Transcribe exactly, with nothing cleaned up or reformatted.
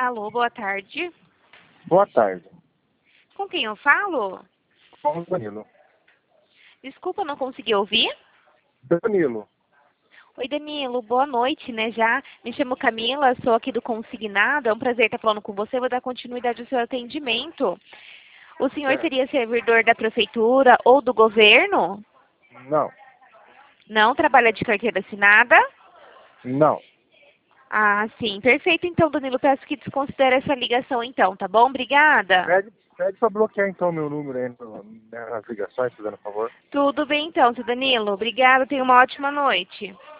Alô, boa tarde. Boa tarde. Com quem eu falo? Com o Danilo. Desculpa, não consegui ouvir. Danilo. Oi, Danilo, boa noite, né? Já me chamo Camila, sou aqui do Consignado. É um prazer estar falando com você. Vou dar continuidade ao seu atendimento. O senhor Certo. seria servidor da prefeitura ou do governo? Não. Não trabalha de carteira assinada? Não. Ah, sim. Perfeito, então, Danilo. Peço que desconsidere essa ligação, então, tá bom? Obrigada. Pede, pede pra bloquear então meu número aí no- nas ligações, fazendo favor. Tudo bem, então, seu Danilo. Obrigada. Tenha uma ótima noite.